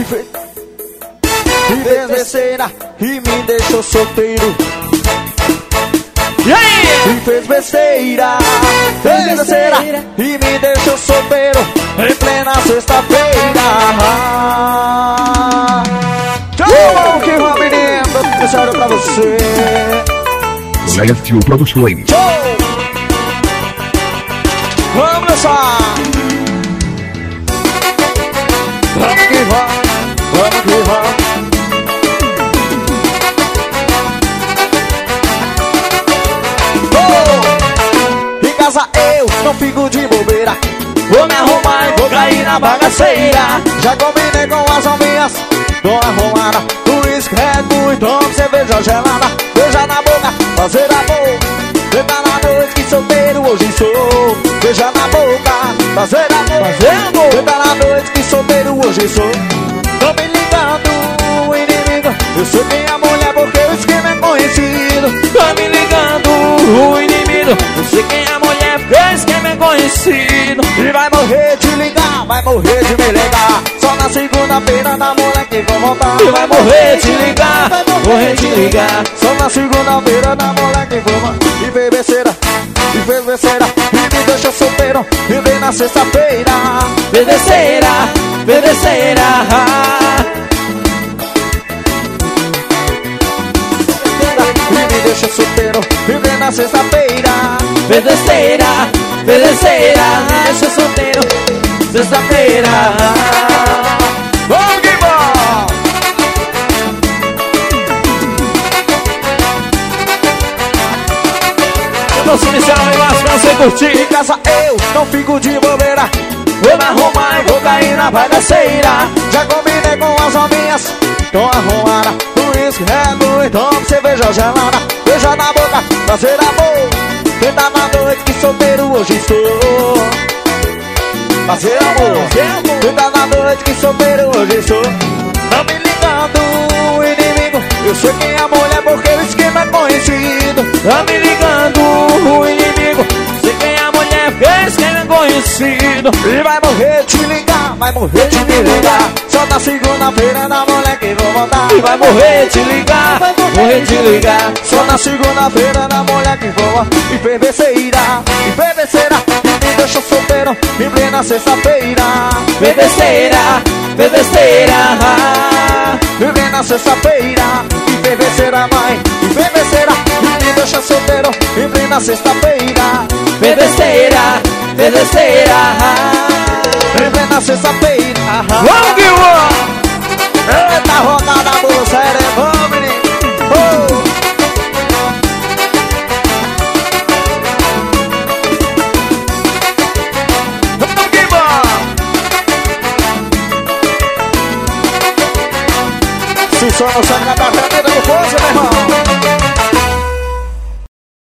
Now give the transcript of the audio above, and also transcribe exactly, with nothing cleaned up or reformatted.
fez, me fez besteira e me deixou solteiro. E aí? Me fez besteira, fez besteira e me deixou solteiro em plena sexta-feira. Tchau, que uma menina, deixaram pra você. Lécio Produções. Tchau. Vamos dançar. Vamos que vamos, vamos que vamos. Oh, em casa eu não fico de bobeira. Vou me arrumar e vou cair na bagaceira. Já combinei com as amigas, tô arrumada. Uísque, Red Bull, tomo cerveja gelada. Beija na boca, fazer amor. Lembra na noite que solteiro hoje sou. Beija na boca, fazer amor. Fazer amor. Lembra na noite que solteiro hoje sou. Tô me ligando, o inimigo. Eu sou minha mulher porque o esquema é conhecido. Tô me ligando, o inimigo. Eu sei quem é a mulher porque o esquema é conhecido. E vai morrer de ligar, vai morrer de me ligar. Só na segunda-feira da moleque com vontade. E vai morrer de ligar, vai morrer de ligar. Só na segunda-feira da moleque com vontade. E fez besteira, e fez besteira e me deixou solteiro, e vem na sexta-feira. Fez besteira, fez besteira. E me deixou solteiro, e vem na sexta-feira. Fez besteira, fez besteira. Me deixa solteiro, sexta-feira. Vamos que vamos! Nosso inicial e mais pra você curtir. Em casa eu não fico de bobeira. Vou me arrumar e vou cair na bagaceira. Já combinei com as hominhas, tô arrumada. Uísque, Red Bull, tomo cerveja gelada. Beija na boca, fazer amor. Tenta na noite que solteiro hoje sou. Fazer amor. Tenta na noite que solteiro hoje sou. Não me ligando, o inimigo. Eu sei quem é a mulher porque o esquema é conhecido. Tá me ligando, o inimigo. Sei quem é a mulher porque o esquema é conhecido. E vai morrer de ligar, vai morrer de me ligar. Só na segunda-feira da moleque vou voltar. E vai morrer de ligar, vai morrer de ligar. Só na segunda-feira da moleque vou voltar. E fez besteira, e fez besteira e me deixou solteiro em plena sexta-feira. Fez besteira, fez besteira. E vem na sexta-feira. E fez besteira, mãe, e fez besteira e me deixou solteiro em plena sexta-feira. Fez besteira, fez besteira. E vem na sexta-feira. Vamos que vamos! Eita, rodada boa, sério, vamos, menino. Oh. Vamos que vamos! Se só não saca da cadeira do poço, meu irmão.